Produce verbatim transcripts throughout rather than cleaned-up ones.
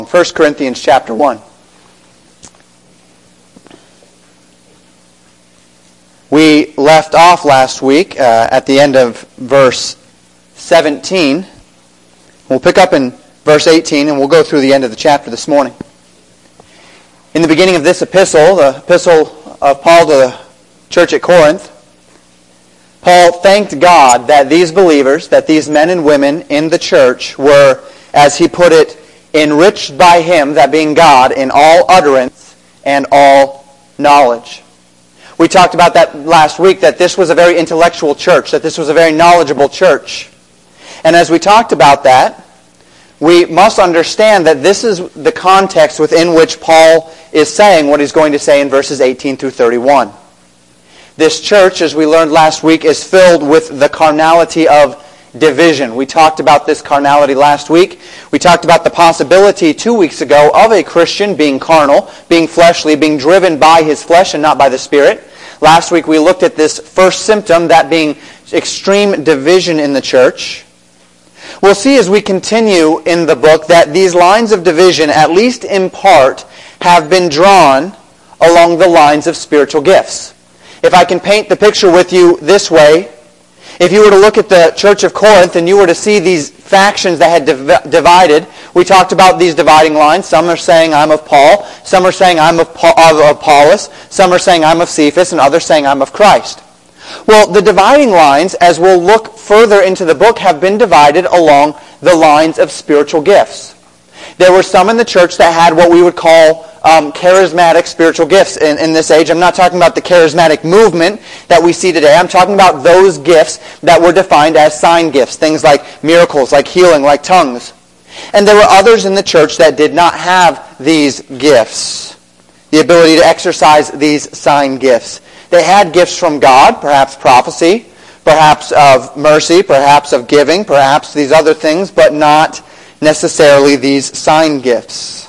First Corinthians chapter one. We left off last week uh, at the end of verse seventeen. We'll pick up in verse eighteen and we'll go through the end of the chapter this morning. In the beginning of this epistle, the epistle of Paul to the church at Corinth, Paul thanked God that these believers, that these men and women in the church were, as he put it, enriched by Him, that being God, in all utterance and all knowledge. We talked about that last week, that this was a very intellectual church, that this was a very knowledgeable church. And as we talked about that, we must understand that this is the context within which Paul is saying what he's going to say in verses eighteen through thirty-one. This church, as we learned last week, is filled with the carnality of division. We talked about this carnality last week. We talked about the possibility two weeks ago of a Christian being carnal, being fleshly, being driven by his flesh and not by the Spirit. Last week we looked at this first symptom, that being extreme division in the church. We'll see as we continue in the book that these lines of division, at least in part, have been drawn along the lines of spiritual gifts. If I can paint the picture with you this way, if you were to look at the church of Corinth and you were to see these factions that had div- divided, we talked about these dividing lines. Some are saying, I'm of Paul. Some are saying, I'm of, Paul, of Apollos. Some are saying, I'm of Cephas. And others saying, I'm of Christ. Well, the dividing lines, as we'll look further into the book, have been divided along the lines of spiritual gifts. There were some in the church that had what we would call Um, charismatic spiritual gifts in, in this age. I'm not talking about the charismatic movement that we see today. I'm talking about those gifts that were defined as sign gifts, things like miracles, like healing, like tongues. And there were others in the church that did not have these gifts, the ability to exercise these sign gifts. They had gifts from God, perhaps prophecy, perhaps of mercy, perhaps of giving, perhaps these other things, but not necessarily these sign gifts.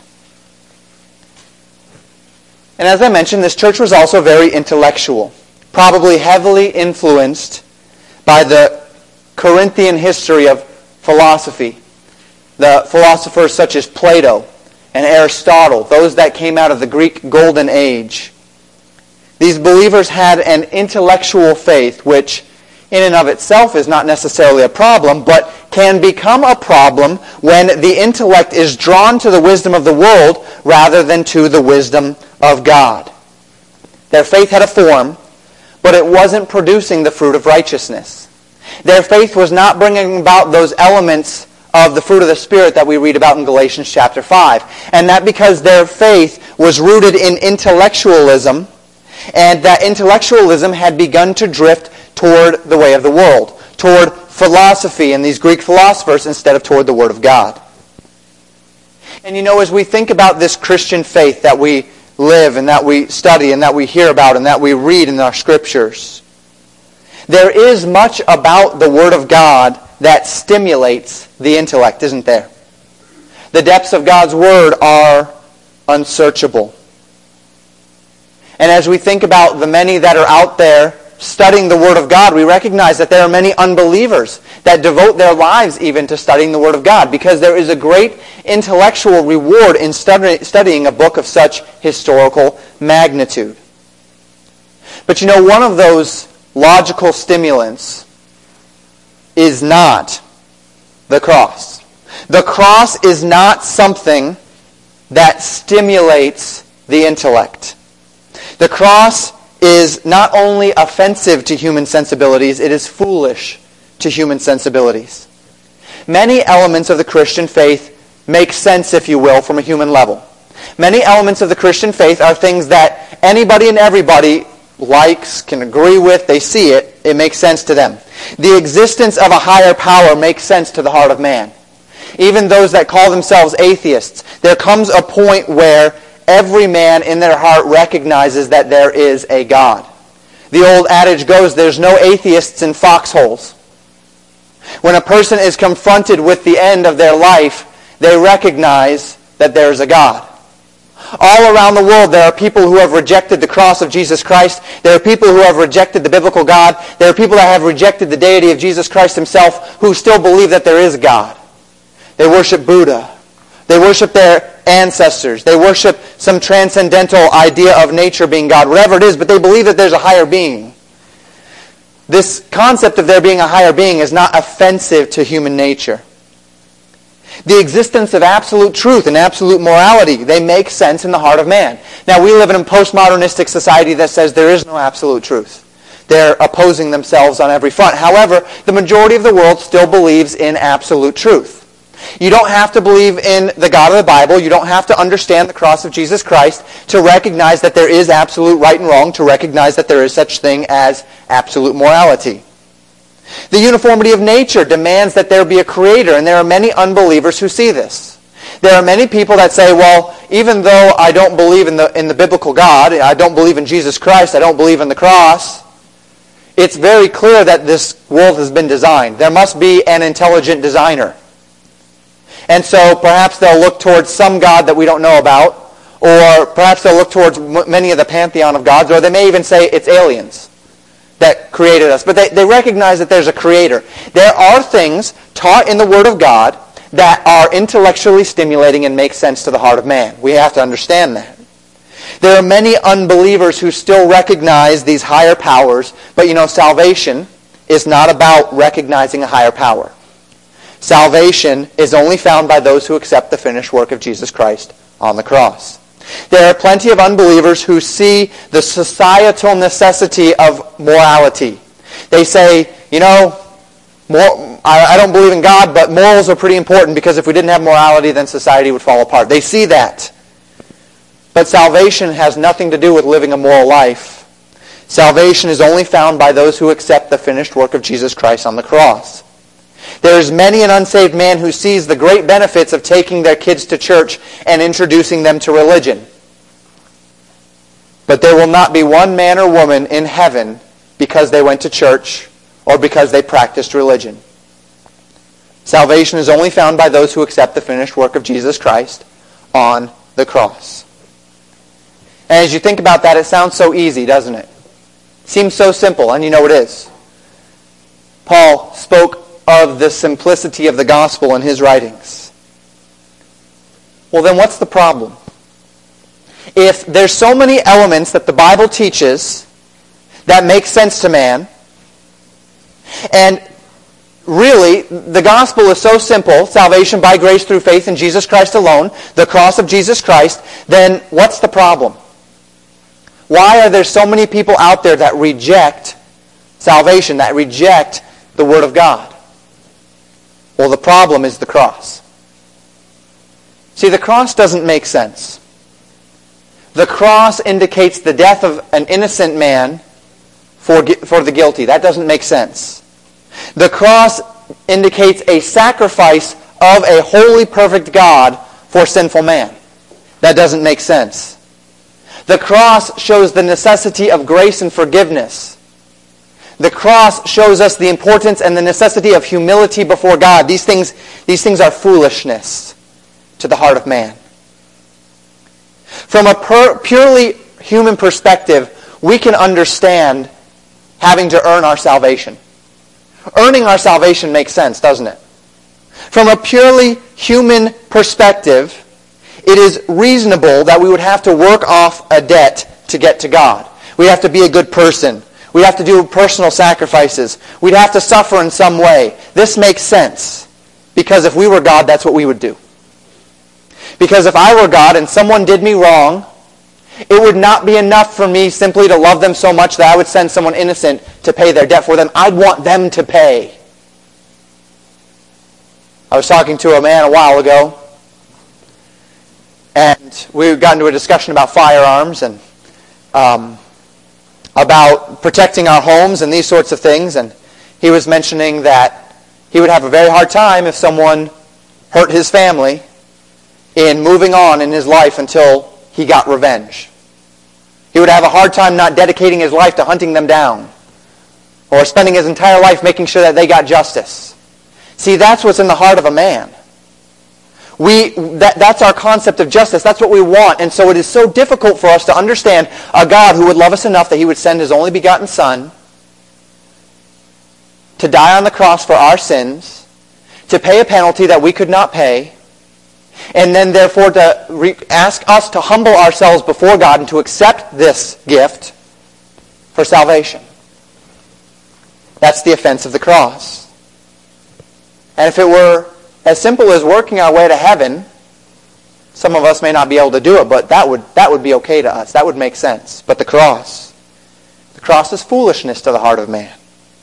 And as I mentioned, this church was also very intellectual, probably heavily influenced by the Corinthian history of philosophy. The philosophers such as Plato and Aristotle, those that came out of the Greek Golden Age. These believers had an intellectual faith, which in and of itself is not necessarily a problem, but can become a problem when the intellect is drawn to the wisdom of the world rather than to the wisdom of God. Their faith had a form, but it wasn't producing the fruit of righteousness. Their faith was not bringing about those elements of the fruit of the Spirit that we read about in Galatians chapter five. And that because their faith was rooted in intellectualism, and that intellectualism had begun to drift toward the way of the world, toward philosophy and these Greek philosophers instead of toward the Word of God. And you know, as we think about this Christian faith that we live and that we study and that we hear about and that we read in our Scriptures, there is much about the Word of God that stimulates the intellect, isn't there? The depths of God's Word are unsearchable. And as we think about the many that are out there studying the Word of God, we recognize that there are many unbelievers that devote their lives even to studying the Word of God, because there is a great intellectual reward in study, studying a book of such historical magnitude. But you know, one of those logical stimulants is not the cross. The cross is not something that stimulates the intellect. The cross is not only offensive to human sensibilities, it is foolish to human sensibilities. Many elements of the Christian faith make sense, if you will, from a human level. Many elements of the Christian faith are things that anybody and everybody likes, can agree with, they see it, it makes sense to them. The existence of a higher power makes sense to the heart of man. Even those that call themselves atheists, there comes a point where every man in their heart recognizes that there is a God. The old adage goes, there's no atheists in foxholes. When a person is confronted with the end of their life, they recognize that there is a God. All around the world, there are people who have rejected the cross of Jesus Christ. There are people who have rejected the biblical God. There are people that have rejected the deity of Jesus Christ Himself who still believe that there is a God. They worship Buddha, They worship their ancestors. They worship some transcendental idea of nature being God, whatever it is, but they believe that there's a higher being. This concept of there being a higher being is not offensive to human nature. The existence of absolute truth and absolute morality, they make sense in the heart of man. Now, we live in a postmodernistic society that says there is no absolute truth. They're opposing themselves on every front. However, the majority of the world still believes in absolute truth. You don't have to believe in the God of the Bible. You don't have to understand the cross of Jesus Christ to recognize that there is absolute right and wrong, to recognize that there is such thing as absolute morality. The uniformity of nature demands that there be a creator, and there are many unbelievers who see this. There are many people that say, well, even though I don't believe in the, in the biblical God, I don't believe in Jesus Christ, I don't believe in the cross, it's very clear that this world has been designed. There must be an intelligent designer. And so perhaps they'll look towards some God that we don't know about, or perhaps they'll look towards m- many of the pantheon of gods, or they may even say it's aliens that created us. But they, they recognize that there's a creator. There are things taught in the Word of God that are intellectually stimulating and make sense to the heart of man. We have to understand that. There are many unbelievers who still recognize these higher powers, but you know, salvation is not about recognizing a higher power. Salvation is only found by those who accept the finished work of Jesus Christ on the cross. There are plenty of unbelievers who see the societal necessity of morality. They say, you know, more, I, I don't believe in God, but morals are pretty important because if we didn't have morality, then society would fall apart. They see that. But salvation has nothing to do with living a moral life. Salvation is only found by those who accept the finished work of Jesus Christ on the cross. There is many an unsaved man who sees the great benefits of taking their kids to church and introducing them to religion. But there will not be one man or woman in heaven because they went to church or because they practiced religion. Salvation is only found by those who accept the finished work of Jesus Christ on the cross. And as you think about that, it sounds so easy, doesn't it? It seems so simple, and you know it is. Paul spoke of the simplicity of the gospel in his writings. Well, then what's the problem? If there's so many elements that the Bible teaches that make sense to man, and really, the gospel is so simple, salvation by grace through faith in Jesus Christ alone, the cross of Jesus Christ, then what's the problem? Why are there so many people out there that reject salvation, that reject the Word of God? Well, the problem is the cross. See, the cross doesn't make sense. The cross indicates the death of an innocent man for, for the guilty. That doesn't make sense. The cross indicates a sacrifice of a holy, perfect God for sinful man. That doesn't make sense. The cross shows the necessity of grace and forgiveness. The cross shows us the importance and the necessity of humility before God. These things, these things are foolishness to the heart of man. From a per, purely human perspective, we can understand having to earn our salvation. Earning our salvation makes sense, doesn't it? From a purely human perspective, it is reasonable that we would have to work off a debt to get to God. We have to be a good person. We'd have to do personal sacrifices. We'd have to suffer in some way. This makes sense. Because if we were God, that's what we would do. Because if I were God and someone did me wrong, it would not be enough for me simply to love them so much that I would send someone innocent to pay their debt for them. I'd want them to pay. I was talking to a man a while ago, and we got into a discussion about firearms and um, about protecting our homes and these sorts of things. And he was mentioning that he would have a very hard time if someone hurt his family in moving on in his life until he got revenge. He would have a hard time not dedicating his life to hunting them down or spending his entire life making sure that they got justice. See, that's what's in the heart of a man. We that, that's our concept of justice. That's what we want. And so it is so difficult for us to understand a God who would love us enough that he would send his only begotten Son to die on the cross for our sins, to pay a penalty that we could not pay, And then therefore to re- ask us to humble ourselves before God and to accept this gift for salvation. That's the offense of the cross. And if it were as simple as working our way to heaven, some of us may not be able to do it, but that would that would be okay to us. That would make sense. But the cross, the cross is foolishness to the heart of man.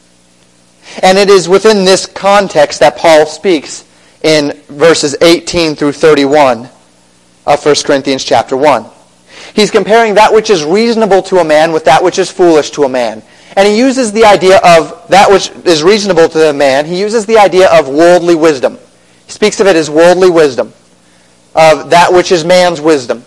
And it is within this context that Paul speaks in verses eighteen through thirty-one of First Corinthians chapter one. He's comparing that which is reasonable to a man with that which is foolish to a man. And he uses the idea of that which is reasonable to a man. He uses the idea of worldly wisdom. He speaks of it as worldly wisdom, of that which is man's wisdom.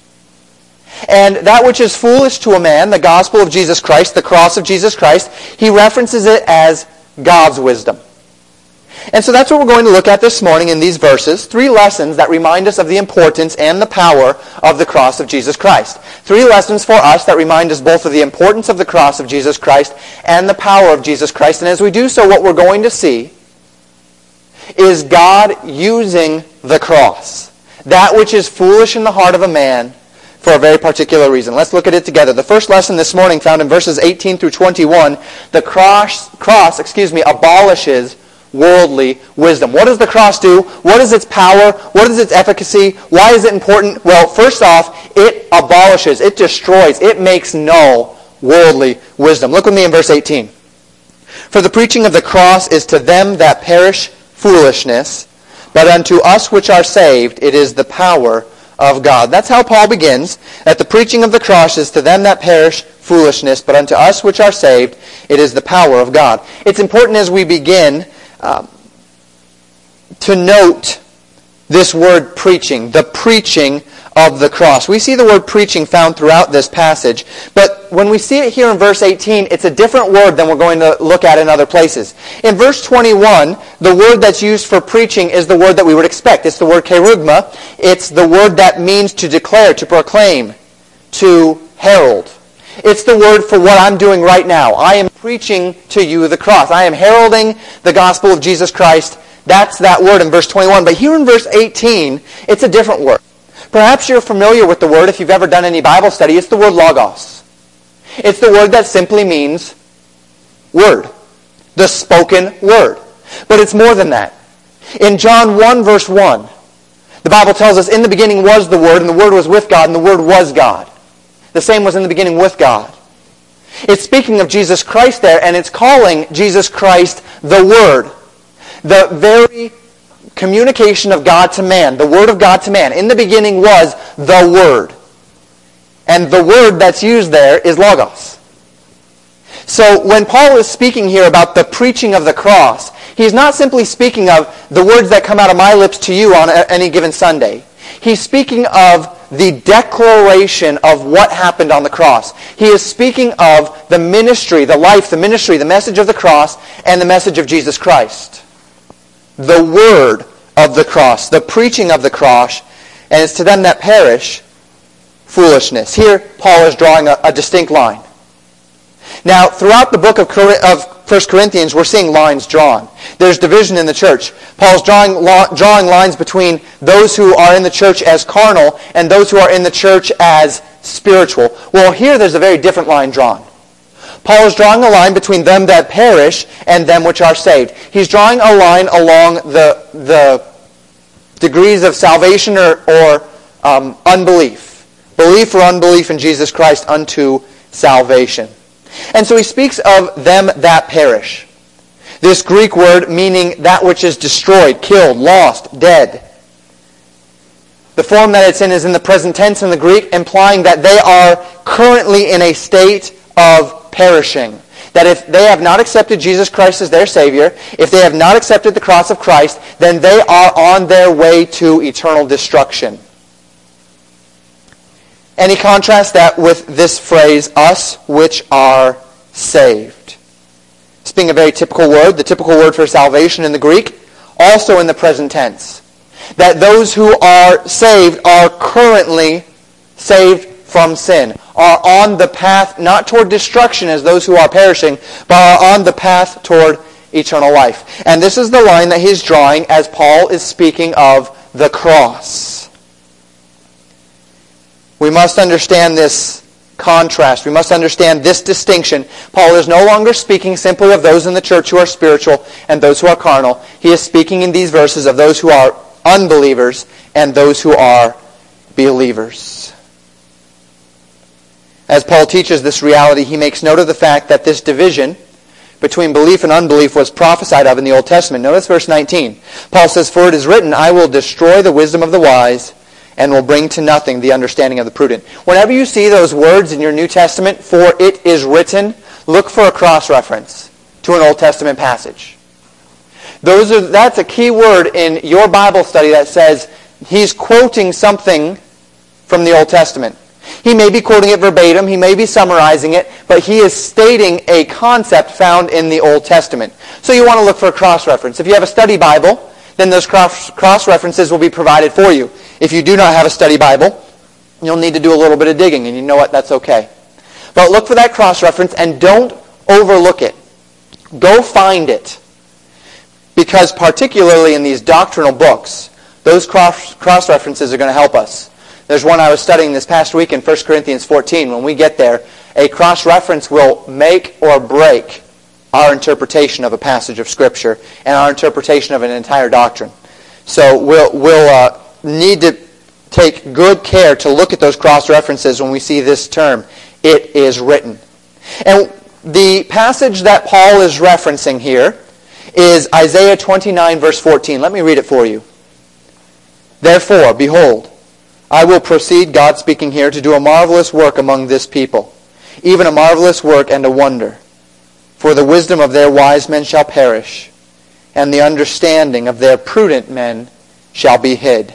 And that which is foolish to a man, the gospel of Jesus Christ, the cross of Jesus Christ, he references it as God's wisdom. And so that's what we're going to look at this morning in these verses. Three lessons that remind us of the importance and the power of the cross of Jesus Christ. Three lessons for us that remind us both of the importance of the cross of Jesus Christ and the power of Jesus Christ. And as we do so, what we're going to see is God using the cross, that which is foolish in the heart of a man, for a very particular reason. Let's look at it together. The first lesson this morning, found in verses eighteen through twenty-one, the cross, cross, excuse me, abolishes worldly wisdom. What does the cross do? What is its power? What is its efficacy? Why is it important? Well, first off, it abolishes, it destroys, it makes null worldly wisdom. Look with me in verse eighteen. For the preaching of the cross is to them that perish foolishness, but unto us which are saved it is the power of God. That's how Paul begins, that the preaching of the cross is to them that perish foolishness, but unto us which are saved it is the power of God. It's important as we begin uh, to note this word preaching, the preaching of the cross. We see the word preaching found throughout this passage, but when we see it here in verse eighteen, it's a different word than we're going to look at in other places. In verse twenty-one, the word that's used for preaching is the word that we would expect. It's the word kerugma. It's the word that means to declare, to proclaim, to herald. It's the word for what I'm doing right now. I am preaching to you the cross. I am heralding the gospel of Jesus Christ. That's that word in verse twenty-one. But here in verse eighteen, it's a different word. Perhaps you're familiar with the word if you've ever done any Bible study. It's the word logos. It's the word that simply means word, the spoken word. But it's more than that. In John one, verse one, the Bible tells us, in the beginning was the Word, and the Word was with God, and the Word was God. The same was in the beginning with God. It's speaking of Jesus Christ there, and it's calling Jesus Christ the Word. The very communication of God to man, the Word of God to man. In the beginning was the Word. And the word that's used there is logos. So when Paul is speaking here about the preaching of the cross, he's not simply speaking of the words that come out of my lips to you on any given Sunday. He's speaking of the declaration of what happened on the cross. He is speaking of the ministry, the life, the ministry, the message of the cross, and the message of Jesus Christ. The word of the cross, the preaching of the cross, and it's to them that perish, foolishness. Here, Paul is drawing a, a distinct line. Now, throughout the book of, of First Corinthians, we're seeing lines drawn. There's division in the church. Paul's drawing, drawing lines between those who are in the church as carnal and those who are in the church as spiritual. Well, here there's a very different line drawn. Paul is drawing a line between them that perish and them which are saved. He's drawing a line along the, the degrees of salvation or, or um, unbelief. Belief or unbelief in Jesus Christ unto salvation. And so he speaks of them that perish. This Greek word meaning that which is destroyed, killed, lost, dead. The form that it's in is in the present tense in the Greek, implying that they are currently in a state of perishing. That if they have not accepted Jesus Christ as their Savior, if they have not accepted the cross of Christ, then they are on their way to eternal destruction. And he contrasts that with this phrase, us which are saved. This being a very typical word, the typical word for salvation in the Greek, also in the present tense. That those who are saved are currently saved from sin, are on the path not toward destruction as those who are perishing, but are on the path toward eternal life. And this is the line that he's drawing as Paul is speaking of the cross. We must understand this contrast. We must understand this distinction. Paul is no longer speaking simply of those in the church who are spiritual and those who are carnal. He is speaking in these verses of those who are unbelievers and those who are believers. As Paul teaches this reality, he makes note of the fact that this division between belief and unbelief was prophesied of in the Old Testament. Notice verse nineteen. Paul says, "For it is written, I will destroy the wisdom of the wise and will bring to nothing the understanding of the prudent." Whenever you see those words in your New Testament, "for it is written," look for a cross-reference to an Old Testament passage. Those are, that's a key word in your Bible study that says he's quoting something from the Old Testament. He may be quoting it verbatim, he may be summarizing it, but he is stating a concept found in the Old Testament. So you want to look for a cross-reference. If you have a study Bible, then those cross- cross-references will be provided for you. If you do not have a study Bible, you'll need to do a little bit of digging, and you know what? That's okay. But look for that cross-reference, and don't overlook it. Go find it. Because particularly in these doctrinal books, those cross- cross-references are going to help us. There's one I was studying this past week in First Corinthians fourteen. When we get there, a cross-reference will make or break our interpretation of a passage of Scripture and our interpretation of an entire doctrine. So we'll, we'll uh, need to take good care to look at those cross-references when we see this term, "it is written." And the passage that Paul is referencing here is Isaiah twenty-nine, verse fourteen. Let me read it for you. "Therefore, behold, I will proceed," God speaking here, "to do a marvelous work among this people, even a marvelous work and a wonder. For the wisdom of their wise men shall perish, and the understanding of their prudent men shall be hid."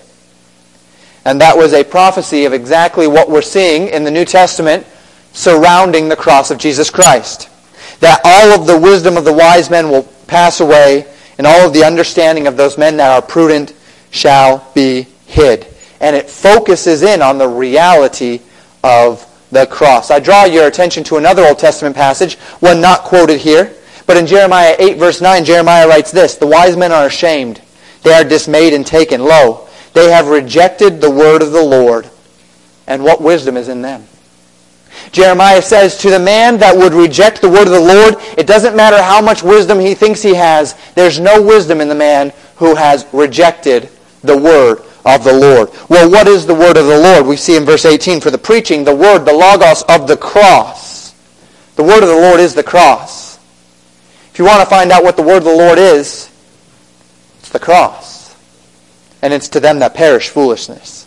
And that was a prophecy of exactly what we're seeing in the New Testament surrounding the cross of Jesus Christ. That all of the wisdom of the wise men will pass away, and all of the understanding of those men that are prudent shall be hid. And it focuses in on the reality of the cross. I draw your attention to another Old Testament passage, one not quoted here, but in Jeremiah eight, verse nine, Jeremiah writes this, "The wise men are ashamed. They are dismayed and taken. Lo, they have rejected the word of the Lord. And what wisdom is in them?" Jeremiah says, to the man that would reject the word of the Lord, it doesn't matter how much wisdom he thinks he has, there's no wisdom in the man who has rejected the word of the Lord. Well, what is the word of the Lord? We see in verse eighteen, "For the preaching, the word, the logos of the cross." The word of the Lord is the cross. If you want to find out what the word of the Lord is, it's the cross. And it's to them that perish foolishness.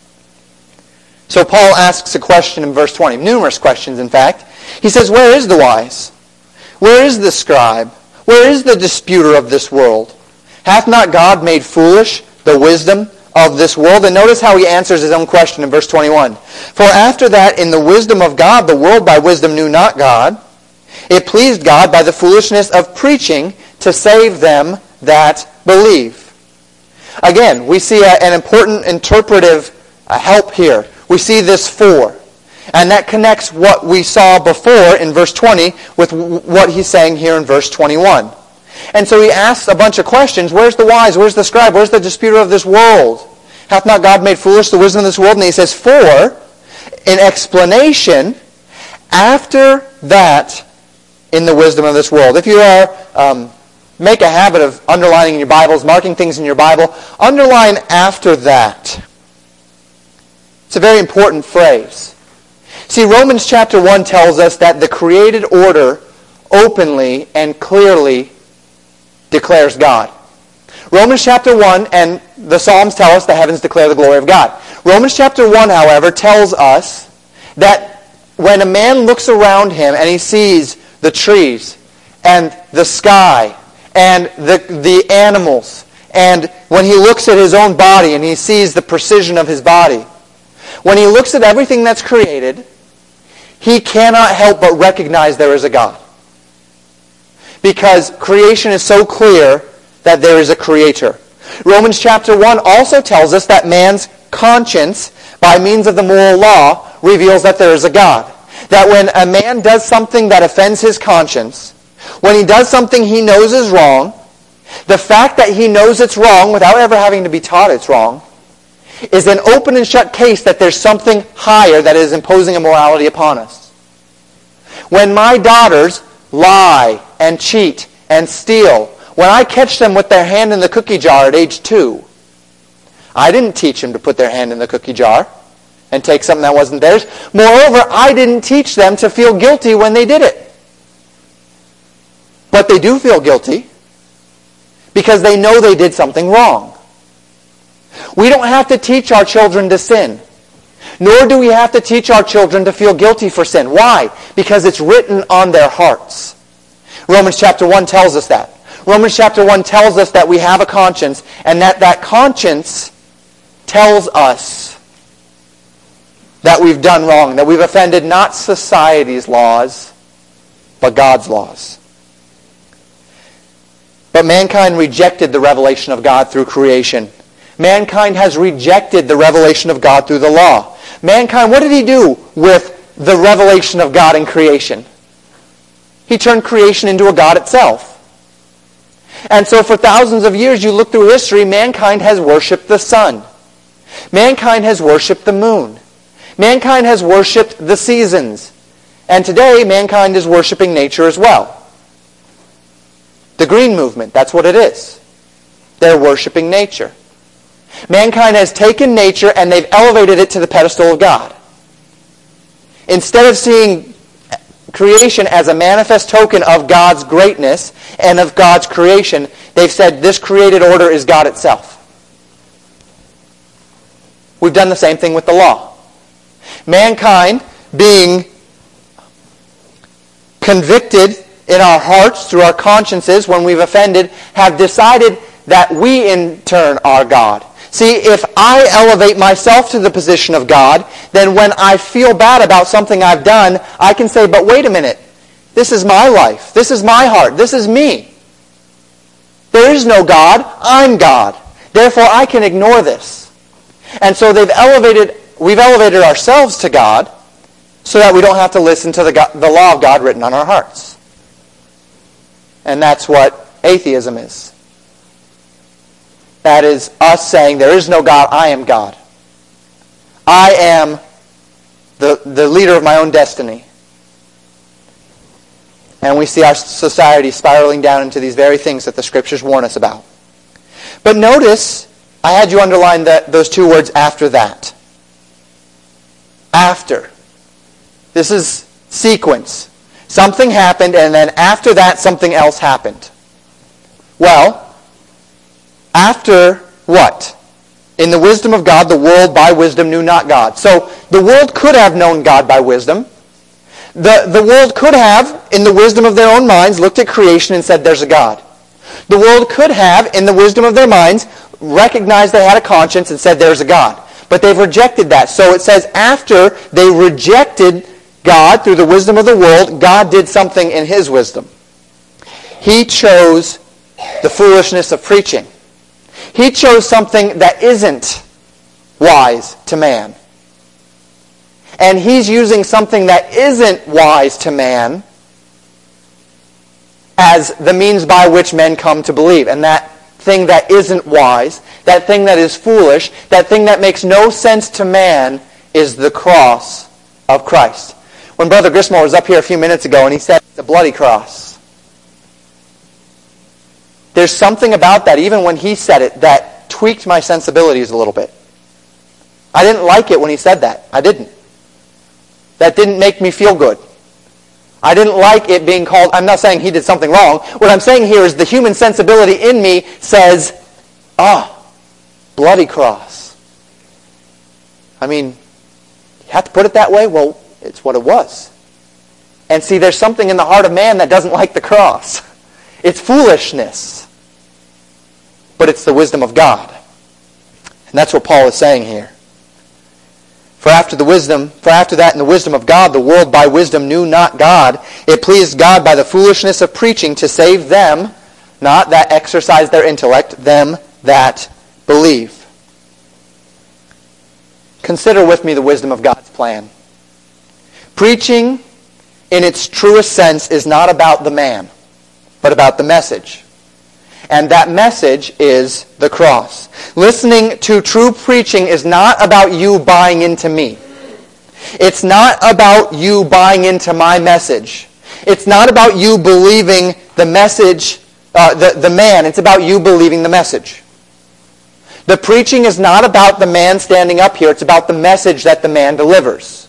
So Paul asks a question in verse twenty, numerous questions in fact. He says, "Where is the wise? Where is the scribe? Where is the disputer of this world? Hath not God made foolish the wisdom of this world?" And notice how he answers his own question in verse twenty-one. "For after that, in the wisdom of God, the world by wisdom knew not God. It pleased God by the foolishness of preaching to save them that believe." Again, we see a, an important interpretive uh, help here. We see this "for." And that connects what we saw before in verse twenty with w- what he's saying here in verse twenty-one. And so he asks a bunch of questions. Where's the wise? Where's the scribe? Where's the disputer of this world? Hath not God made foolish the wisdom of this world? And he says, "For," in explanation, after that, in the wisdom of this world. If you are, um, make a habit of underlining in your Bibles, marking things in your Bible, underline "after that." It's a very important phrase. See, Romans chapter one tells us that the created order openly and clearly declares God. Romans chapter one and the Psalms tell us the heavens declare the glory of God. Romans chapter one, however, tells us that when a man looks around him and he sees the trees and the sky and the, the animals, and when he looks at his own body and he sees the precision of his body, when he looks at everything that's created, he cannot help but recognize there is a God. Because creation is so clear that there is a creator. Romans chapter one also tells us that man's conscience, by means of the moral law, reveals that there is a God. That when a man does something that offends his conscience, when he does something he knows is wrong, The fact that he knows it's wrong without ever having to be taught it's wrong is an open and shut case that there's something higher that is imposing a morality upon us. When my daughters lie and cheat and steal, when I catch them with their hand in the cookie jar at age two, I didn't teach them to put their hand in the cookie jar and take something that wasn't theirs. Moreover, I didn't teach them to feel guilty when they did it. But they do feel guilty because they know they did something wrong. We don't have to teach our children to sin. Nor do we have to teach our children to feel guilty for sin. Why? Because it's written on their hearts. Romans chapter one tells us that. Romans chapter one tells us that we have a conscience, and that that conscience tells us that we've done wrong, that we've offended not society's laws, but God's laws. But mankind rejected the revelation of God through creation. Mankind has rejected the revelation of God through the law. Mankind, what did he do with the revelation of God in creation? He turned creation into a god itself. And so for thousands of years, you look through history, mankind has worshipped the sun. Mankind has worshipped the moon. Mankind has worshipped the seasons. And today, mankind is worshiping nature as well. The green movement, that's what it is. They're worshiping nature. Mankind has taken nature and they've elevated it to the pedestal of God. Instead of seeing creation as a manifest token of God's greatness and of God's creation, they've said this created order is God itself. We've done the same thing with the law. Mankind, being convicted in our hearts through our consciences when we've offended, have decided that we in turn are God. See, if I elevate myself to the position of God, then when I feel bad about something I've done, I can say, but wait a minute. This is my life. This is my heart. This is me. There is no God. I'm God. Therefore, I can ignore this. And so they've elevated, we've elevated ourselves to God so that we don't have to listen to the, God, the law of God written on our hearts. And that's what atheism is. That is us saying, there is no God, I am God. I am the, the leader of my own destiny. And we see our society spiraling down into these very things that the Scriptures warn us about. But notice, I had you underline that, those two words, after that. After. This is sequence. Something happened, and then after that, something else happened. Well, after what? In the wisdom of God, the world by wisdom knew not God. So the world could have known God by wisdom. The, the world could have, in the wisdom of their own minds, looked at creation and said, there's a God. The world could have, in the wisdom of their minds, recognized they had a conscience and said, there's a God. But they've rejected that. So it says, after they rejected God through the wisdom of the world, God did something in His wisdom. He chose the foolishness of preaching. He chose something that isn't wise to man. And He's using something that isn't wise to man as the means by which men come to believe. And that thing that isn't wise, that thing that is foolish, that thing that makes no sense to man is the cross of Christ. When Brother Grismore was up here a few minutes ago and he said it's a bloody cross. There's something about that, even when he said it, that tweaked my sensibilities a little bit. I didn't like it when he said that. I didn't. That didn't make me feel good. I didn't like it being called, I'm not saying he did something wrong. What I'm saying here is the human sensibility in me says, ah, bloody cross. I mean, you have to put it that way? Well, it's what it was. And see, there's something in the heart of man that doesn't like the cross. It's foolishness. But it's the wisdom of God. And that's what Paul is saying here. For after the wisdom, for after that in the wisdom of God, the world by wisdom knew not God. It pleased God by the foolishness of preaching to save them, not that exercise their intellect, them that believe. Consider with me the wisdom of God's plan. Preaching, in its truest sense, is not about the man, but about the message. And that message is the cross. Listening to true preaching is not about you buying into me. It's not about you buying into my message. It's not about you believing the message, uh, the, the man. It's about you believing the message. The preaching is not about the man standing up here. It's about the message that the man delivers.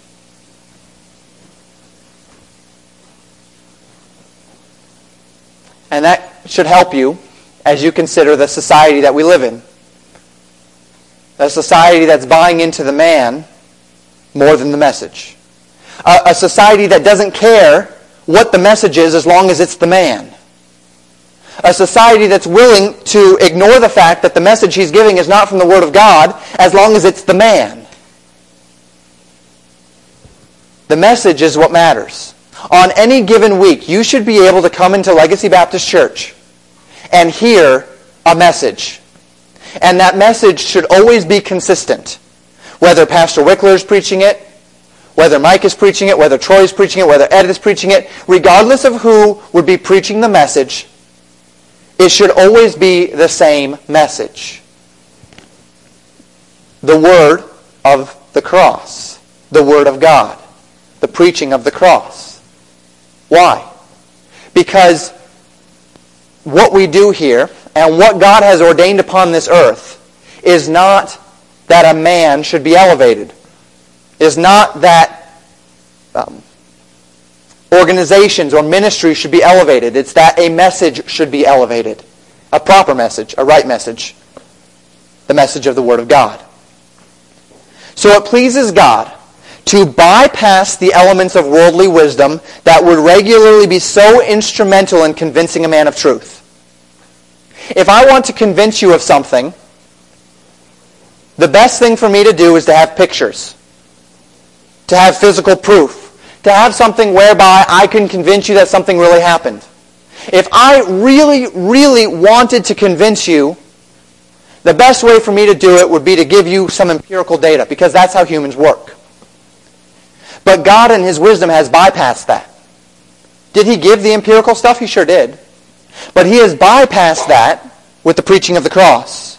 And that should help you as you consider the society that we live in. A society that's buying into the man more than the message. A, a society that doesn't care what the message is as long as it's the man. A society that's willing to ignore the fact that the message he's giving is not from the Word of God as long as it's the man. The message is what matters. On any given week, you should be able to come into Legacy Baptist Church and hear a message. And that message should always be consistent. Whether Pastor Wickler is preaching it, whether Mike is preaching it, whether Troy is preaching it, whether Ed is preaching it, regardless of who would be preaching the message, it should always be the same message. The word of the cross. The word of God. The preaching of the cross. Why? Because what we do here and what God has ordained upon this earth is not that a man should be elevated. Is not that um, organizations or ministries should be elevated. It's that a message should be elevated. A proper message, a right message. The message of the Word of God. So it pleases God to bypass the elements of worldly wisdom that would regularly be so instrumental in convincing a man of truth. If I want to convince you of something, the best thing for me to do is to have pictures. To have physical proof. To have something whereby I can convince you that something really happened. If I really, really wanted to convince you, the best way for me to do it would be to give you some empirical data, because that's how humans work. But God in His wisdom has bypassed that. Did He give the empirical stuff? He sure did. But He has bypassed that with the preaching of the cross.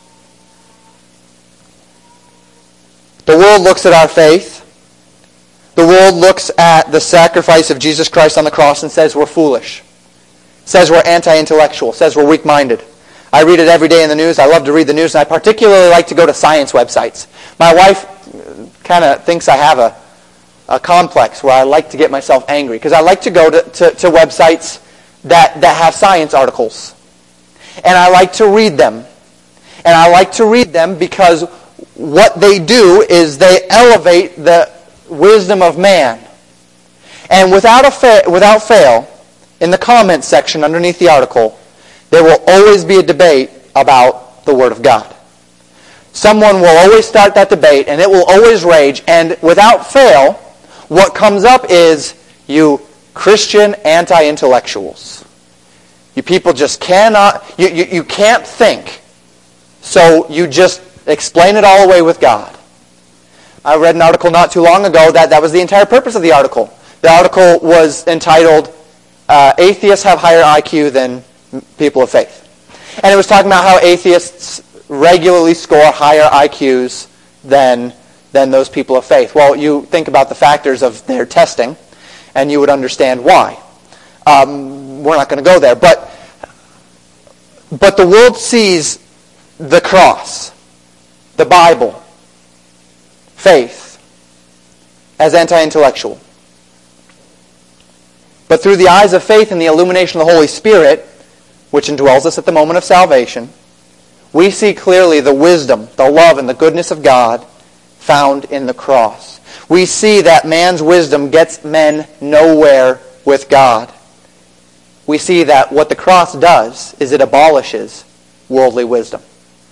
The world looks at our faith. The world looks at the sacrifice of Jesus Christ on the cross and says we're foolish. Says we're anti-intellectual. Says we're weak-minded. I read it every day in the news. I love to read the news, and I particularly like to go to science websites. My wife kind of thinks I have a, a complex where I like to get myself angry, because I like to go to, to, to websites that, that have science articles. And I like to read them. And I like to read them because what they do is they elevate the wisdom of man. And without a fa- without fail, in the comments section underneath the article, there will always be a debate about the Word of God. Someone will always start that debate, and it will always rage, and without fail, what comes up is you Christian anti-intellectuals. You people just cannot, you, you, you can't think, so you just explain it all away with God. I read an article not too long ago that that was the entire purpose of the article. The article was entitled, uh, Atheists Have Higher I Q Than People of Faith. And it was talking about how atheists regularly score higher I Qs than, than those people of faith. Well, you think about the factors of their testing, and you would understand why. Um, we're not going to go there. But, but the world sees the cross, the Bible, faith, as anti-intellectual. But through the eyes of faith and the illumination of the Holy Spirit, which indwells us at the moment of salvation, we see clearly the wisdom, the love, and the goodness of God found in the cross. We see that man's wisdom gets men nowhere with God. We see that what the cross does is it abolishes worldly wisdom.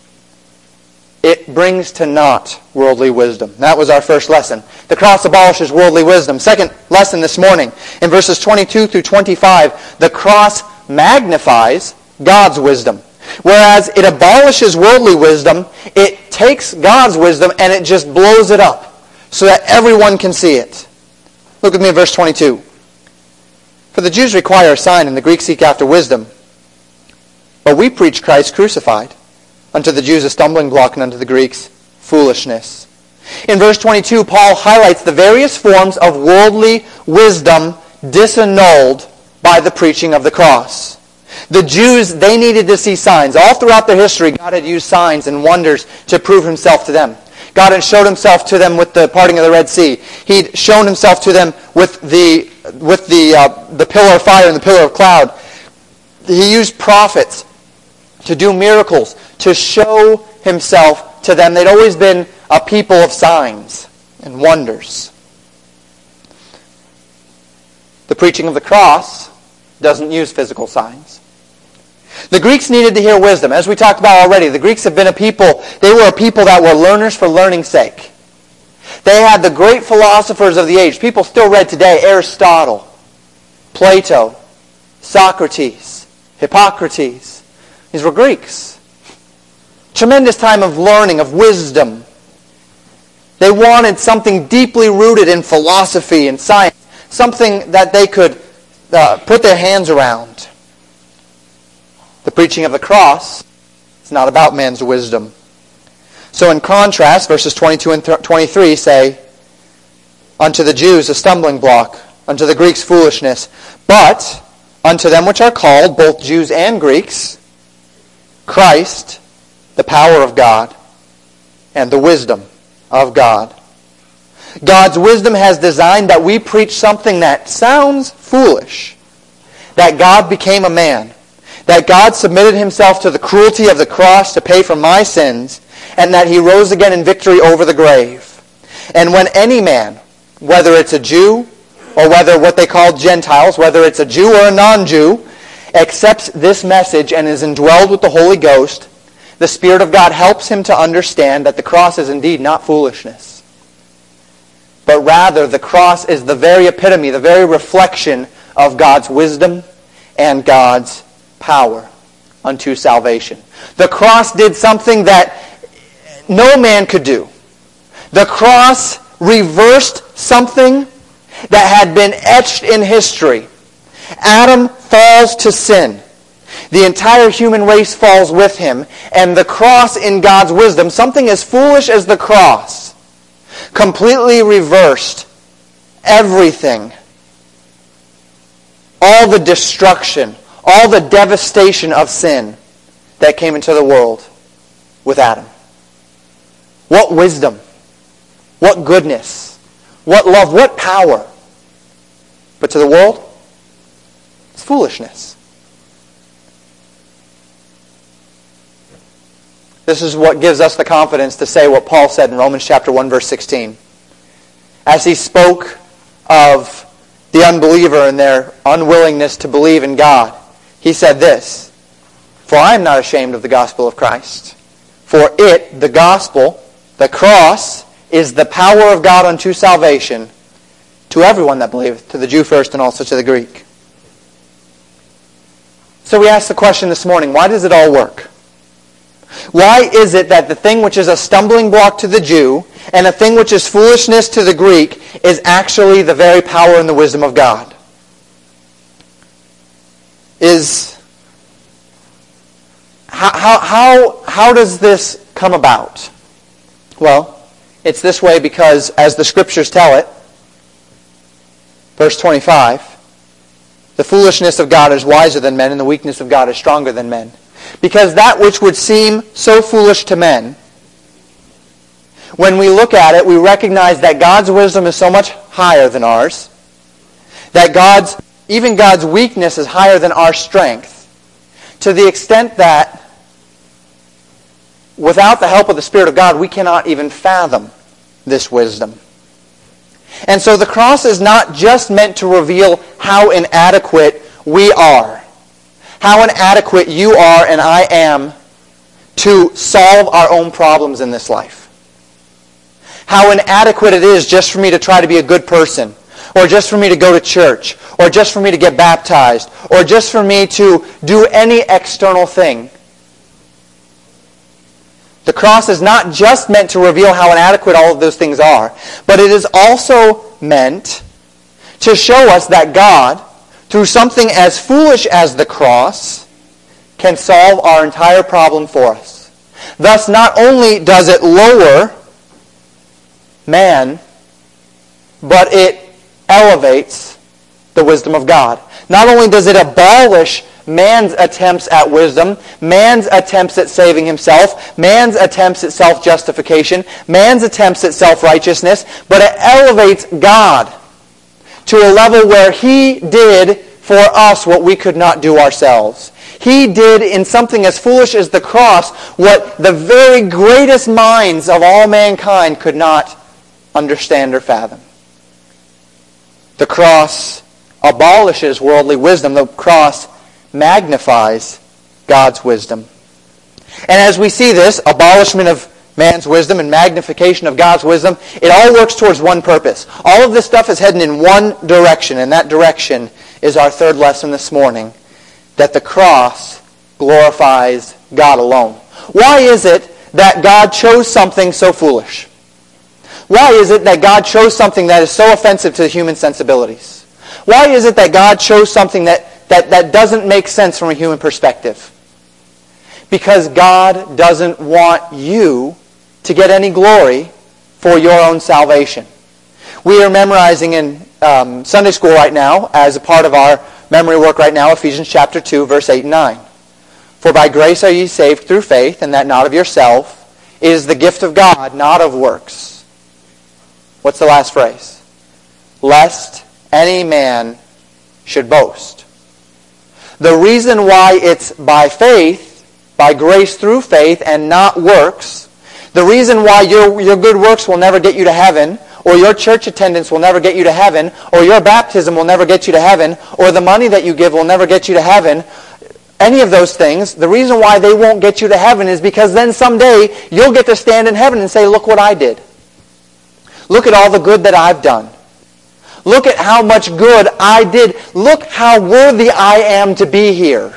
It brings to naught worldly wisdom. That was our first lesson. The cross abolishes worldly wisdom. Second lesson this morning, in verses twenty-two through twenty-five, the cross magnifies God's wisdom. Whereas it abolishes worldly wisdom, it takes God's wisdom and it just blows it up so that everyone can see it. Look with me at verse twenty-two. For the Jews require a sign and the Greeks seek after wisdom. But we preach Christ crucified, unto the Jews a stumbling block, and unto the Greeks foolishness. In verse twenty-two, Paul highlights the various forms of worldly wisdom disannulled by the preaching of the cross. The Jews, they needed to see signs. All throughout their history, God had used signs and wonders to prove himself to them. God had showed himself to them with the parting of the Red Sea. He'd shown himself to them with the with the uh, the pillar of fire and the pillar of cloud. He used prophets to do miracles, to show himself to them. They'd always been a people of signs and wonders. The preaching of the cross doesn't use physical signs. The Greeks needed to hear wisdom. As we talked about already, the Greeks have been a people, they were a people that were learners for learning's sake. They had the great philosophers of the age. People still read today, Aristotle, Plato, Socrates, Hippocrates. These were Greeks. Tremendous time of learning, of wisdom. They wanted something deeply rooted in philosophy and science, something that they could uh, put their hands around. The preaching of the cross is not about man's wisdom. So in contrast, verses twenty-two and twenty-three say, unto the Jews a stumbling block, unto the Greeks foolishness, but unto them which are called, both Jews and Greeks, Christ, the power of God, and the wisdom of God. God's wisdom has designed that we preach something that sounds foolish. That God became a man. That God submitted himself to the cruelty of the cross to pay for my sins, and that he rose again in victory over the grave. And when any man, whether it's a Jew or whether what they call Gentiles, whether it's a Jew or a non-Jew, accepts this message and is indwelled with the Holy Ghost, the Spirit of God helps him to understand that the cross is indeed not foolishness. But rather, the cross is the very epitome, the very reflection of God's wisdom and God's power unto salvation. The cross did something that no man could do. The cross reversed something that had been etched in history. Adam falls to sin. The entire human race falls with him. And the cross, in God's wisdom, something as foolish as the cross, completely reversed everything. All the destruction, all the devastation of sin that came into the world with Adam. What wisdom, what goodness, what love, what power. But to the world, it's foolishness. This is what gives us the confidence to say what Paul said in Romans chapter one, verse sixteen. As he spoke of the unbeliever and their unwillingness to believe in God, he said this, for I am not ashamed of the gospel of Christ. For it, the gospel, the cross, is the power of God unto salvation to everyone that believeth, to the Jew first and also to the Greek. So we ask the question this morning, why does it all work? Why is it that the thing which is a stumbling block to the Jew and a thing which is foolishness to the Greek is actually the very power and the wisdom of God? Is how, how, how, how does this come about? Well, it's this way because, as the Scriptures tell it, verse twenty-five, the foolishness of God is wiser than men, and the weakness of God is stronger than men. Because that which would seem so foolish to men, when we look at it, we recognize that God's wisdom is so much higher than ours, that God's, even God's weakness is higher than our strength, to the extent that without the help of the Spirit of God, we cannot even fathom this wisdom. And so the cross is not just meant to reveal how inadequate we are, how inadequate you are and I am to solve our own problems in this life. How inadequate it is just for me to try to be a good person, or just for me to go to church, or just for me to get baptized, or just for me to do any external thing. The cross is not just meant to reveal how inadequate all of those things are, but it is also meant to show us that God, through something as foolish as the cross, can solve our entire problem for us. Thus, not only does it lower man, but it elevates the wisdom of God. Not only does it abolish man's attempts at wisdom, man's attempts at saving himself, man's attempts at self-justification, man's attempts at self-righteousness, but it elevates God to a level where He did for us what we could not do ourselves. He did in something as foolish as the cross what the very greatest minds of all mankind could not understand or fathom. The cross abolishes worldly wisdom. The cross magnifies God's wisdom. And as we see this abolishment of man's wisdom and magnification of God's wisdom, it all works towards one purpose. All of this stuff is heading in one direction, and that direction is our third lesson this morning, that the cross glorifies God alone. Why is it that God chose something so foolish? Why is it that God chose something that is so offensive to the human sensibilities? Why is it that God chose something that, that, that doesn't make sense from a human perspective? Because God doesn't want you to get any glory for your own salvation. We are memorizing in um, Sunday school right now, as a part of our memory work right now, Ephesians chapter two, verse eight and nine. For by grace are ye saved through faith, and that not of yourself. It is the gift of God, not of works. What's the last phrase? Lest any man should boast. The reason why it's by faith, by grace through faith, and not works, the reason why your, your good works will never get you to heaven, or your church attendance will never get you to heaven, or your baptism will never get you to heaven, or the money that you give will never get you to heaven, any of those things, the reason why they won't get you to heaven is because then someday you'll get to stand in heaven and say, look what I did. Look at all the good that I've done. Look at how much good I did. Look how worthy I am to be here.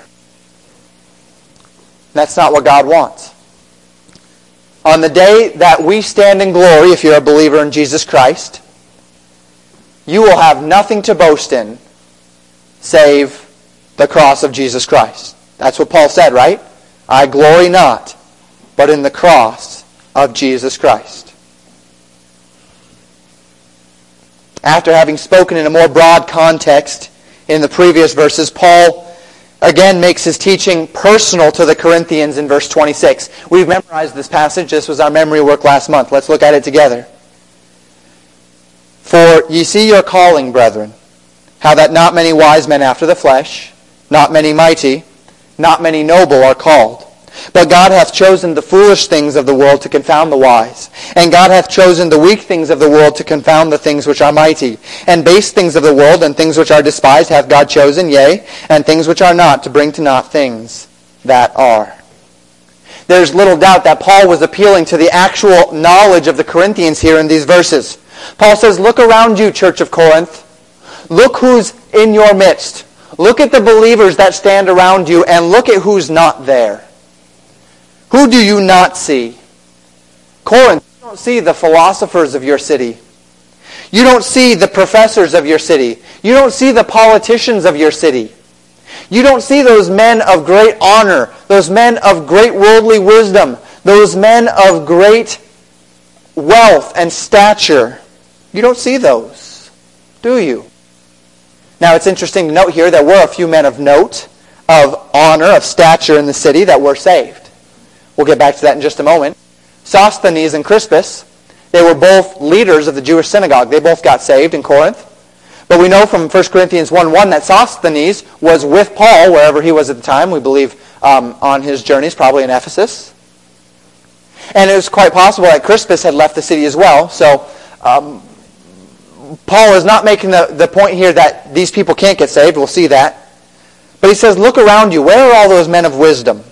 That's not what God wants. On the day that we stand in glory, if you're a believer in Jesus Christ, you will have nothing to boast in save the cross of Jesus Christ. That's what Paul said, right? I glory not, but in the cross of Jesus Christ. After having spoken in a more broad context in the previous verses, Paul again makes his teaching personal to the Corinthians in verse twenty-six. We've memorized this passage. This was our memory work last month. Let's look at it together. For ye see your calling, brethren, how that not many wise men after the flesh, not many mighty, not many noble are called. But God hath chosen the foolish things of the world to confound the wise. And God hath chosen the weak things of the world to confound the things which are mighty. And base things of the world and things which are despised hath God chosen, yea, and things which are not, to bring to naught things that are. There's little doubt that Paul was appealing to the actual knowledge of the Corinthians here in these verses. Paul says, look around you, Church of Corinth. Look who's in your midst. Look at the believers that stand around you, and look at who's not there. Who do you not see? Corinth, you don't see the philosophers of your city. You don't see the professors of your city. You don't see the politicians of your city. You don't see those men of great honor, those men of great worldly wisdom, those men of great wealth and stature. You don't see those, do you? Now it's interesting to note here that we're a few men of note, of honor, of stature in the city that were saved. We'll get back to that in just a moment. Sosthenes and Crispus, they were both leaders of the Jewish synagogue. They both got saved in Corinth. But we know from First Corinthians one one that Sosthenes was with Paul wherever he was at the time. We believe um, on his journeys, probably in Ephesus. And it was quite possible that Crispus had left the city as well. So um, Paul is not making the, the point here that these people can't get saved. We'll see that. But he says, look around you. Where are all those men of wisdom?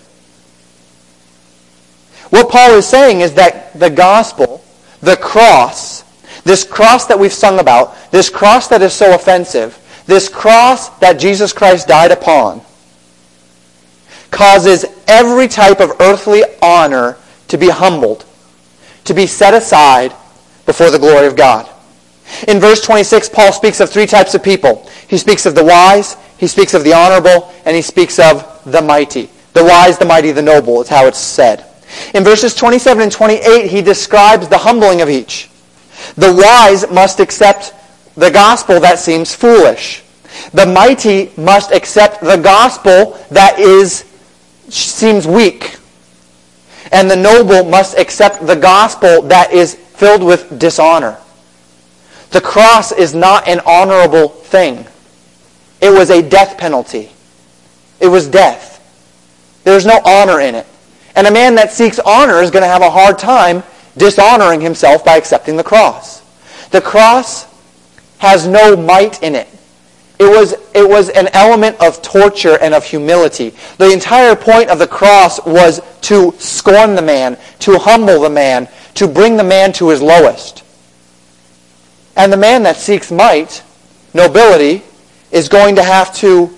What Paul is saying is that the gospel, the cross, this cross that we've sung about, this cross that is so offensive, this cross that Jesus Christ died upon, causes every type of earthly honor to be humbled, to be set aside before the glory of God. In verse twenty-six, Paul speaks of three types of people. He speaks of the wise, he speaks of the honorable, and he speaks of the mighty. The wise, the mighty, the noble is how it's said. In verses twenty-seven and twenty-eight, he describes the humbling of each. The wise must accept the gospel that seems foolish. The mighty must accept the gospel that is seems weak. And the noble must accept the gospel that is filled with dishonor. The cross is not an honorable thing. It was a death penalty. It was death. There's no honor in it. And a man that seeks honor is going to have a hard time dishonoring himself by accepting the cross. The cross has no might in it. It was, it was an element of torture and of humility. The entire point of the cross was to scorn the man, to humble the man, to bring the man to his lowest. And the man that seeks might, nobility, is going to have to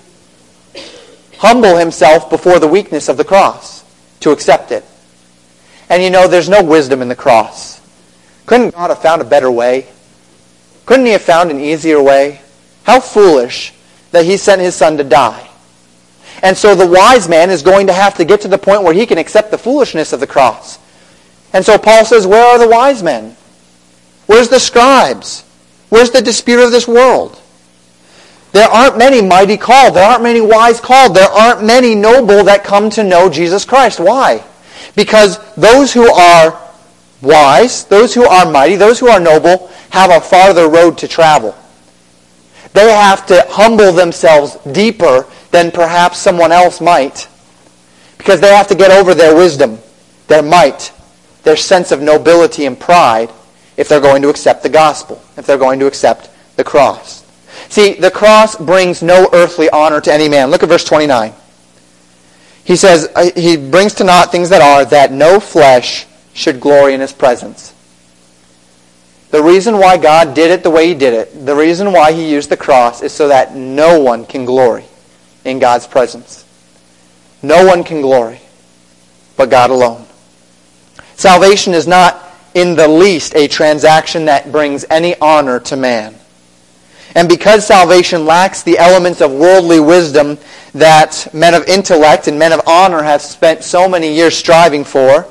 humble himself before the weakness of the cross to accept it. And you know, there's no wisdom in the cross. Couldn't God have found a better way? Couldn't he have found an easier way? How foolish that he sent his son to die. And so the wise man is going to have to get to the point where he can accept the foolishness of the cross. And so Paul says, where are the wise men? Where's the scribes? Where's the disputer of this world? There aren't many mighty called. There aren't many wise called. There aren't many noble that come to know Jesus Christ. Why? Because those who are wise, those who are mighty, those who are noble, have a farther road to travel. They have to humble themselves deeper than perhaps someone else might, because they have to get over their wisdom, their might, their sense of nobility and pride if they're going to accept the gospel, if they're going to accept the cross. See, the cross brings no earthly honor to any man. Look at verse twenty-nine. He says, he brings to naught things that are, that no flesh should glory in his presence. The reason why God did it the way he did it, the reason why he used the cross, is so that no one can glory in God's presence. No one can glory but God alone. Salvation is not in the least a transaction that brings any honor to man. And because salvation lacks the elements of worldly wisdom that men of intellect and men of honor have spent so many years striving for,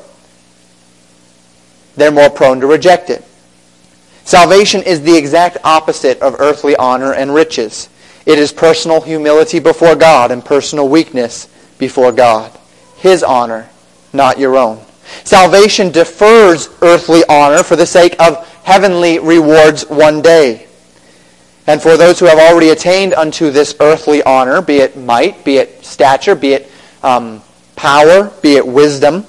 they're more prone to reject it. Salvation is the exact opposite of earthly honor and riches. It is personal humility before God and personal weakness before God. His honor, not your own. Salvation defers earthly honor for the sake of heavenly rewards one day. And for those who have already attained unto this earthly honor, be it might, be it stature, be it um, power, be it wisdom,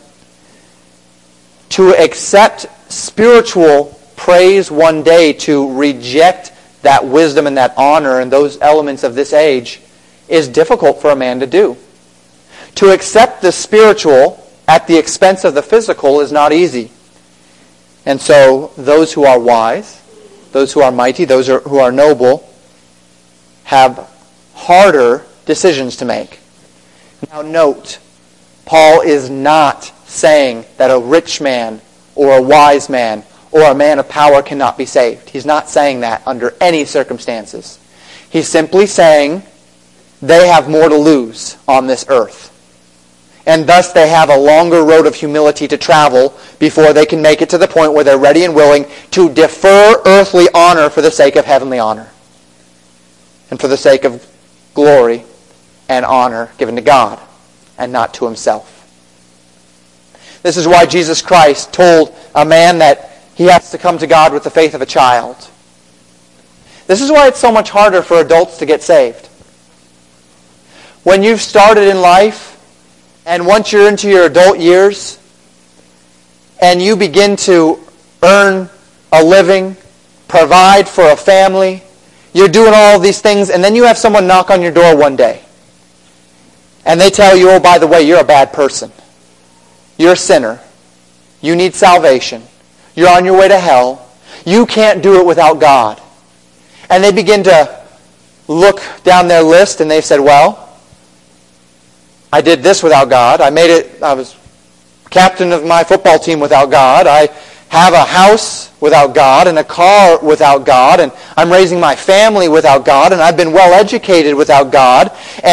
to accept spiritual praise one day, to reject that wisdom and that honor and those elements of this age, is difficult for a man to do. To accept the spiritual at the expense of the physical is not easy. And so those who are wise, those who are mighty, those who are noble, have harder decisions to make. Now note, Paul is not saying that a rich man or a wise man or a man of power cannot be saved. He's not saying that under any circumstances. He's simply saying they have more to lose on this earth. And thus they have a longer road of humility to travel before they can make it to the point where they're ready and willing to defer earthly honor for the sake of heavenly honor. And for the sake of glory and honor given to God and not to himself. This is why Jesus Christ told a man that he has to come to God with the faith of a child. This is why it's so much harder for adults to get saved. When you've started in life, and once you're into your adult years, and you begin to earn a living, provide for a family, you're doing all of these things, and then you have someone knock on your door one day. And they tell you, oh, by the way, you're a bad person. You're a sinner. You need salvation. You're on your way to hell. You can't do it without God. And they begin to look down their list, and they've said, well, I did this without God. I made it, I was captain of my football team without God. I have a house without God and a car without God. And I'm raising my family without God. And I've been well educated without God. And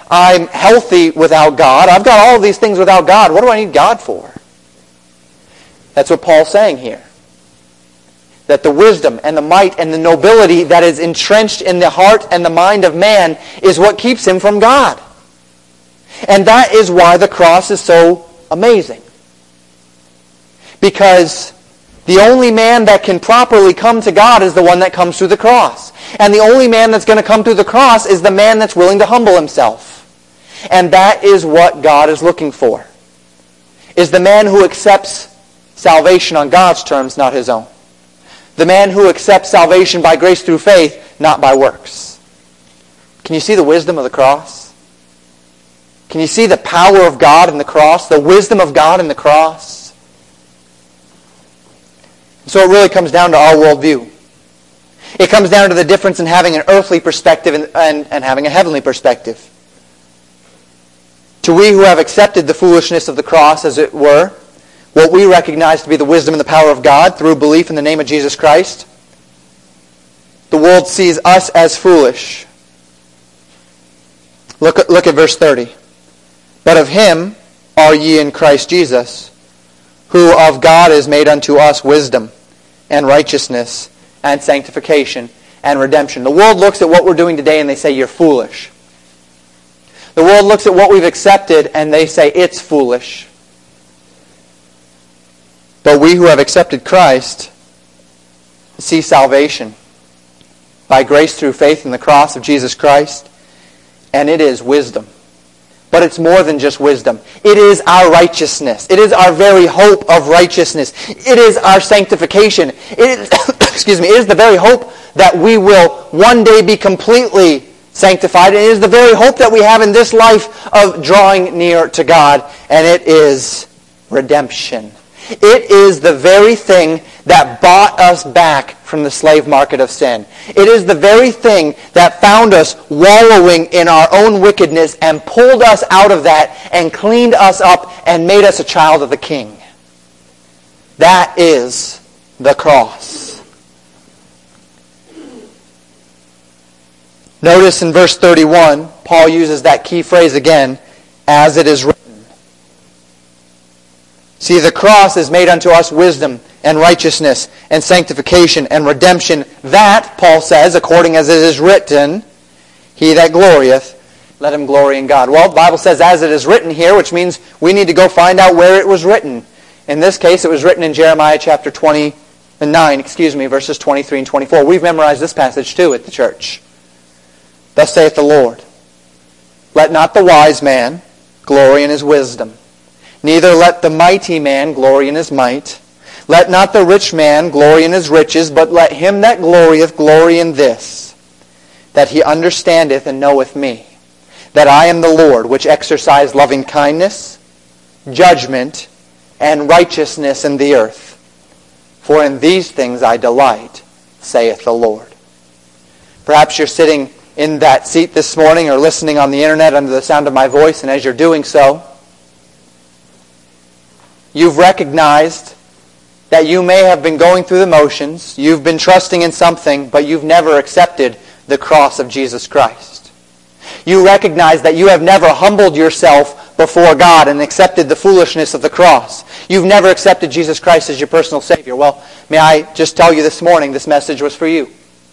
I'm healthy without God. I've got all these things without God. What do I need God for? That's what Paul's saying here. That the wisdom and the might and the nobility that is entrenched in the heart and the mind of man is what keeps him from God. And that is why the cross is so amazing. Because the only man that can properly come to God is the one that comes through the cross. And the only man that's going to come through the cross is the man that's willing to humble himself. And that is what God is looking for. Is the man who accepts salvation on God's terms, not his own. The man who accepts salvation by grace through faith, not by works. Can you see the wisdom of the cross? Can you see the power of God in the cross? The wisdom of God in the cross? So it really comes down to our worldview. It comes down to the difference in having an earthly perspective and, and, and having a heavenly perspective. To we who have accepted the foolishness of the cross, as it were, what we recognize to be the wisdom and the power of God through belief in the name of Jesus Christ, the world sees us as foolish. Look at, look at verse thirty. But of him are ye in Christ Jesus, who of God is made unto us wisdom and righteousness and sanctification and redemption. The world looks at what we're doing today and they say, you're foolish. The world looks at what we've accepted and they say, it's foolish. But we who have accepted Christ see salvation by grace through faith in the cross of Jesus Christ, and it is wisdom. But it's more than just wisdom. It is our righteousness. It is our very hope of righteousness. It is our sanctification. It is, excuse me, it is the very hope that we will one day be completely sanctified. And it is the very hope that we have in this life of drawing near to God. And it is redemption. It is the very thing that bought us back from the slave market of sin. It is the very thing that found us wallowing in our own wickedness and pulled us out of that and cleaned us up and made us a child of the King. That is the cross. Notice in verse thirty-one, Paul uses that key phrase again, as it is written. See, the cross is made unto us wisdom and righteousness and sanctification and redemption. That, Paul says, according as it is written, he that glorieth, let him glory in God. Well, the Bible says as it is written here, which means we need to go find out where it was written. In this case, it was written in Jeremiah chapter twenty-nine, excuse me, verses twenty-three and twenty-four. We've memorized this passage too at the church. Thus saith the Lord, let not the wise man glory in his wisdom, neither let the mighty man glory in his might. Let not the rich man glory in his riches, but let him that glorieth glory in this, that he understandeth and knoweth me, that I am the Lord, which exercise loving kindness, judgment, and righteousness in the earth. For in these things I delight, saith the Lord. Perhaps you're sitting in that seat this morning or listening on the internet under the sound of my voice, and as you're doing so, you've recognized that you may have been going through the motions, you've been trusting in something, but you've never accepted the cross of Jesus Christ. You recognize that you have never humbled yourself before God and accepted the foolishness of the cross. You've never accepted Jesus Christ as your personal Savior. Well, may I just tell you this morning, this message was for you.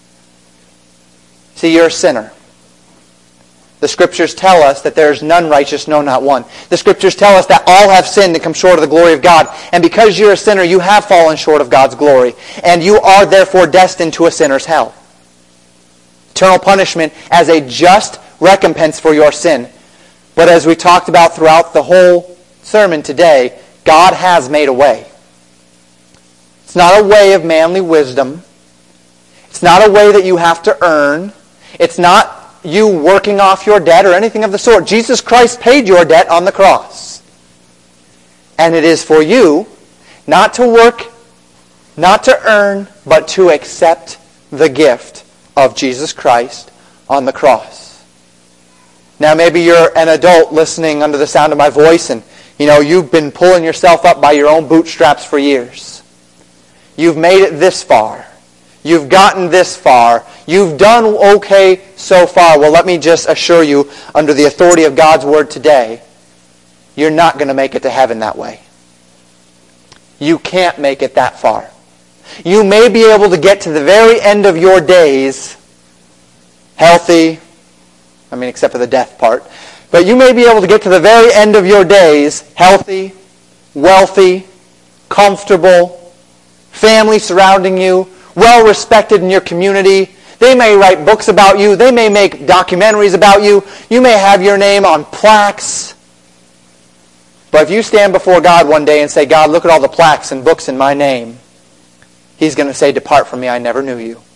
See, you're a sinner. The Scriptures tell us that there is none righteous, no, not one. The Scriptures tell us that all have sinned and come short of the glory of God. And because you're a sinner, you have fallen short of God's glory. And you are therefore destined to a sinner's hell. Eternal punishment as a just recompense for your sin. But as we talked about throughout the whole sermon today, God has made a way. It's not a way of manly wisdom. It's not a way that you have to earn. It's not you working off your debt or anything of the sort. Jesus Christ paid your debt on the cross. And it is for you not to work, not to earn, but to accept the gift of Jesus Christ on the cross. Now maybe you're an adult listening under the sound of my voice and you know you've been pulling yourself up by your own bootstraps for years. You've made it this far. You've gotten this far. You've done okay so far. Well, let me just assure you, under the authority of God's Word today, you're not going to make it to heaven that way. You can't make it that far. You may be able to get to the very end of your days healthy, I mean, except for the death part, but you may be able to get to the very end of your days healthy, wealthy, comfortable, family surrounding you, well respected in your community. They may write books about you. They may make documentaries about you. You may have your name on plaques. But if you stand before God one day and say, God, look at all the plaques and books in my name, He's going to say, depart from me, I never knew you.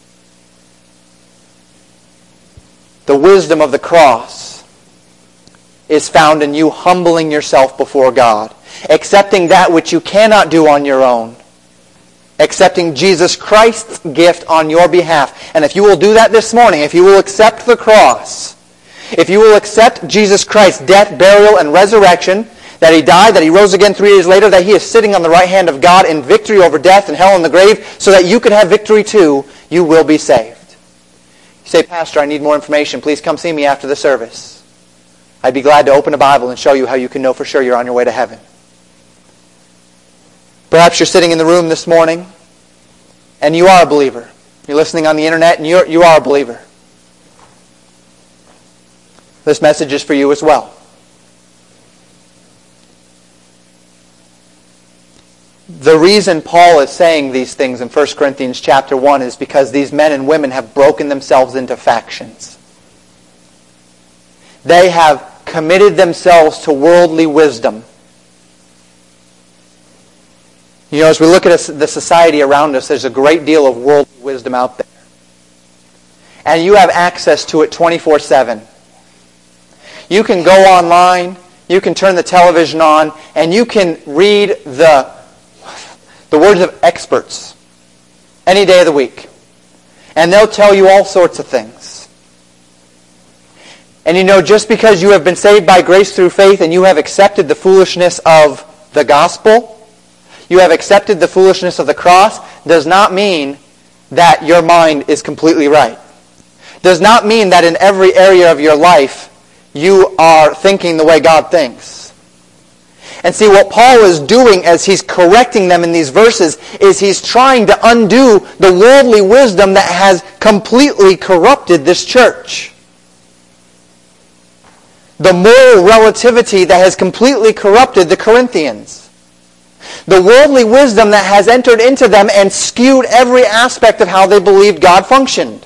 The wisdom of the cross is found in you humbling yourself before God, accepting that which you cannot do on your own, accepting Jesus Christ's gift on your behalf. And if you will do that this morning, if you will accept the cross, if you will accept Jesus Christ's death, burial, and resurrection, that He died, that He rose again three days later, that He is sitting on the right hand of God in victory over death and hell and the grave, so that you could have victory too, you will be saved. You say, Pastor, I need more information. Please come see me after the service. I'd be glad to open a Bible and show you how you can know for sure you're on your way to heaven. Perhaps you're sitting in the room this morning and you are a believer. You're listening on the internet and you're, you are a believer. This message is for you as well. The reason Paul is saying these things in First Corinthians chapter one is because these men and women have broken themselves into factions. They have committed themselves to worldly wisdom. You know, as we look at the society around us, there's a great deal of worldly wisdom out there. And you have access to it twenty-four seven. You can go online, you can turn the television on, and you can read the, the words of experts any day of the week. And they'll tell you all sorts of things. And you know, just because you have been saved by grace through faith and you have accepted the foolishness of the gospel, you have accepted the foolishness of the cross, does not mean that your mind is completely right. Does not mean that in every area of your life you are thinking the way God thinks. And see, what Paul is doing as he's correcting them in these verses is he's trying to undo the worldly wisdom that has completely corrupted this church. The moral relativity that has completely corrupted the Corinthians. The worldly wisdom that has entered into them and skewed every aspect of how they believed God functioned.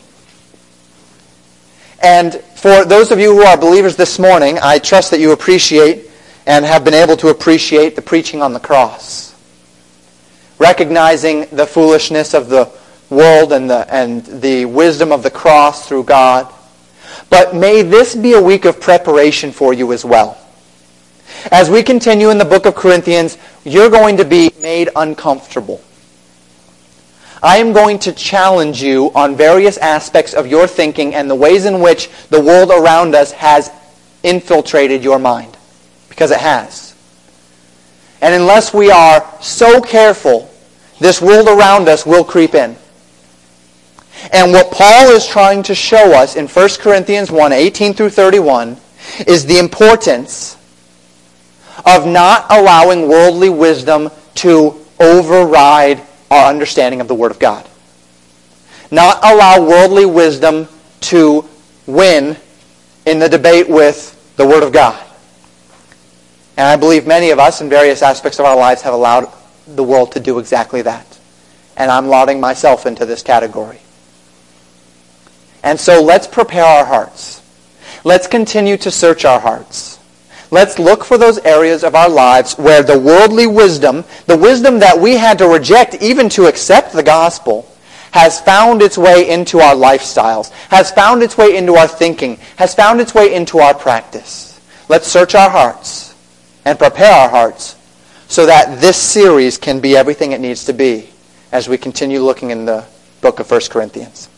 And for those of you who are believers this morning, I trust that you appreciate and have been able to appreciate the preaching on the cross. Recognizing the foolishness of the world and the, and the wisdom of the cross through God. But may this be a week of preparation for you as well. As we continue in the book of Corinthians, you're going to be made uncomfortable. I am going to challenge you on various aspects of your thinking and the ways in which the world around us has infiltrated your mind. Because it has. And unless we are so careful, this world around us will creep in. And what Paul is trying to show us in First Corinthians one, eighteen through thirty-one, is the importance of not allowing worldly wisdom to override our understanding of the Word of God. Not allow worldly wisdom to win in the debate with the Word of God. And I believe many of us in various aspects of our lives have allowed the world to do exactly that. And I'm lauding myself into this category. And so let's prepare our hearts. Let's continue to search our hearts. Let's look for those areas of our lives where the worldly wisdom, the wisdom that we had to reject even to accept the gospel, has found its way into our lifestyles, has found its way into our thinking, has found its way into our practice. Let's search our hearts and prepare our hearts so that this series can be everything it needs to be as we continue looking in the book of First Corinthians.